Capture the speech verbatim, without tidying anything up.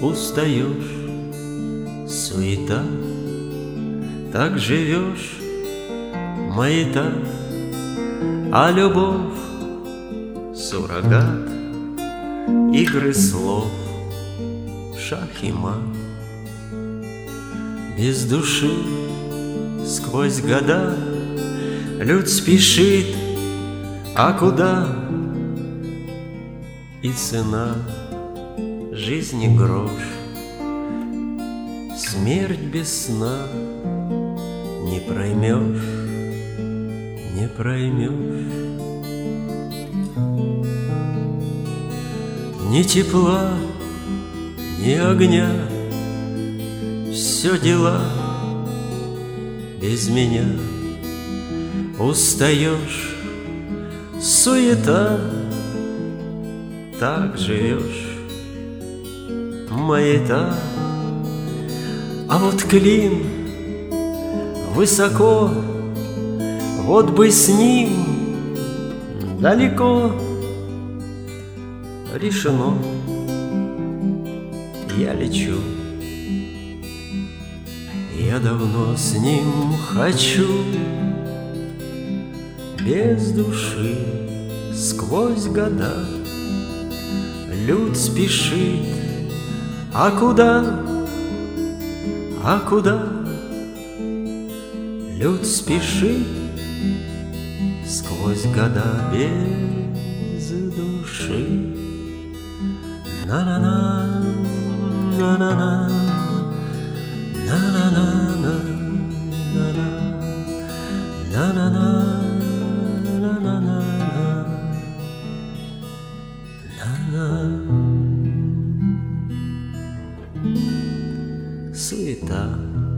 устаешь, суета, так живешь, маята, а любовь — суррогат, игры слов, шах и мат. Без души сквозь года люд спешит, а куда? И цена жизни грош, смерть без сна не проймешь, не проймешь. Ни тепла, ни огня, все дела без меня. Устаешь, суета, так живешь, маята. А вот клин высоко, вот бы с ним далеко. Решено, я лечу, я давно с ним хочу. Без души сквозь года люд спешит, а куда? А куда? Люд спешит сквозь года без души. На-на-на, на-на-на, на-на-на, на-на-на, на-на-на, на-на-на, на-на. Суета.